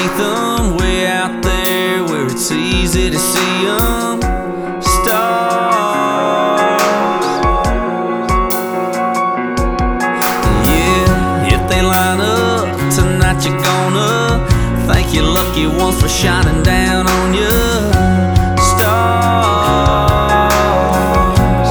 underneath them, way out there where it's easy to see them. Stars. Yeah, if they line up tonight, you're gonna thank your lucky ones for shining down on you. Stars.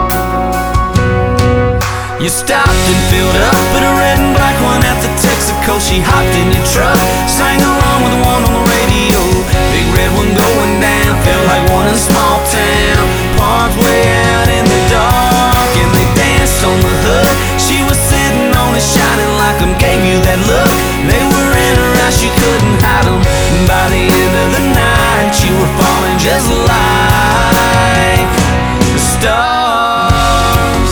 You stopped and filled up at a red and black one at the Texaco. She hopped in your truck, sang along with the one on the radio. Big red one going down, felt like one in a small town. Parked way out in the dark, and they danced on the hood. She was sitting on it, shining like them, gave you that look. They were in her eyes, she couldn't hide them. By the end of the night, you were falling just like the stars.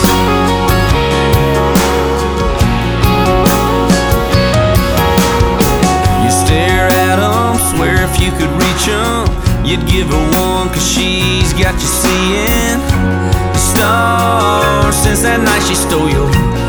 You stare at them, swear if you could reach them, you'd give her one, 'cause she's got you seeing the stars. Since that night she stole your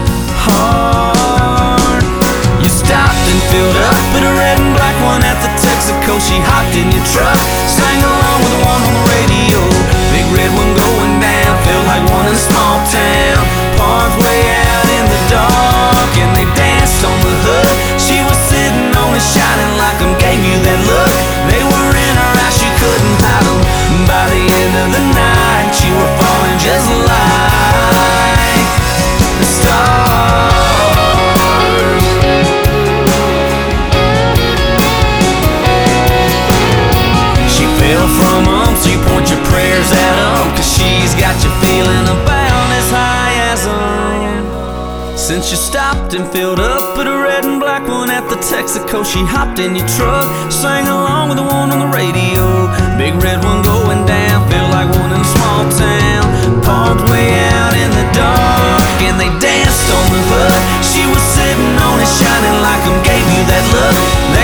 heart. You stopped and filled up at a red and black one at the Texaco. She hopped in your truck, sang along with the one on the radio. Big red one going down, felt like one in a small town. Parked way out in the dark, and they danced on the hood. She was sitting on it, shining like them, gave you that look. They were in her eyes, she couldn't hide them. By the end of the night, you were falling just like the stars. She fell from them, so you point your prayers at them, 'cause she's got you feeling about as high as them. Since you stopped and filled up at a red and black one at the Texaco, she hopped in your truck, sang along with the one on the radio. Big red one going down, felt like one in a small town. Parked way out in the dark, and they danced on the hood. She was sitting on it, shining like them, gave you that look.